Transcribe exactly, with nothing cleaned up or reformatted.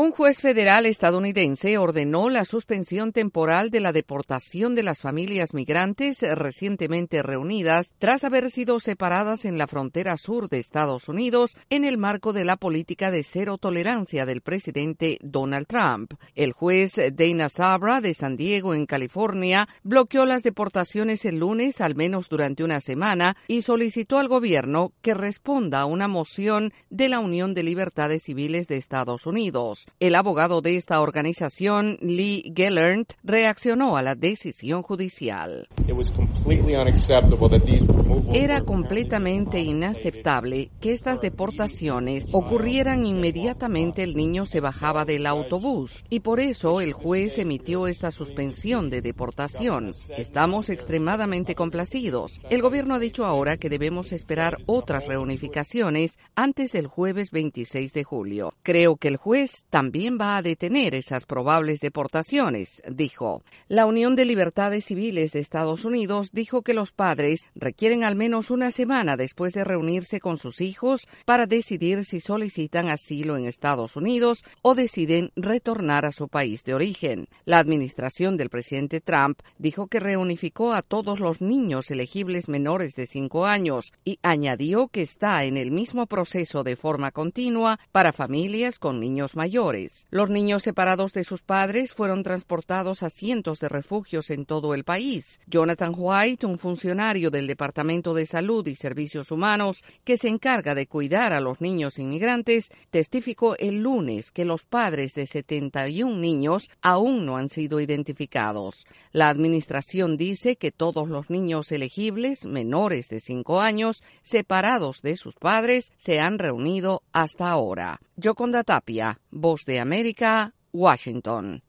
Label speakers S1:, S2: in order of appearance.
S1: Un juez federal estadounidense ordenó la suspensión temporal de la deportación de las familias migrantes recientemente reunidas tras haber sido separadas en la frontera sur de Estados Unidos en el marco de la política de cero tolerancia del presidente Donald Trump. El juez Dana Sabra de San Diego, en California, bloqueó las deportaciones el lunes al menos durante una semana y solicitó al gobierno que responda a una moción de la Unión de Libertades Civiles de Estados Unidos. El abogado de esta organización, Lee Gelernt, reaccionó a la decisión judicial. Era completamente inaceptable que estas deportaciones ocurrieran inmediatamente el niño se bajaba del autobús y por eso el juez emitió esta suspensión de deportación. Estamos extremadamente complacidos. El gobierno ha dicho ahora que debemos esperar otras reunificaciones antes del jueves veintiséis de julio. Creo que el juez también va a detener esas probables deportaciones, dijo. La Unión de Libertades Civiles de Estados Unidos dijo que los padres requieren al menos una semana después de reunirse con sus hijos para decidir si solicitan asilo en Estados Unidos o deciden retornar a su país de origen. La administración del presidente Trump dijo que reunificó a todos los niños elegibles menores de cinco años y añadió que está en el mismo proceso de forma continua para familias con niños mayores. Los niños separados de sus padres fueron transportados a cientos de refugios en todo el país. Jonathan White, un funcionario del Departamento de Salud y Servicios Humanos que se encarga de cuidar a los niños inmigrantes, testificó el lunes que los padres de setenta y un niños aún no han sido identificados. La administración dice que todos los niños elegibles menores de cinco años separados de sus padres se han reunido hasta ahora. Yoconda Tapia, Voz de América, Washington.